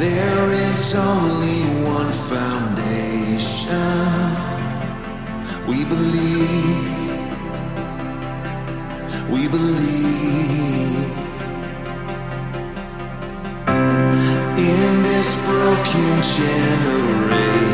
There is only one foundation. We believe, we believe. In this broken generation,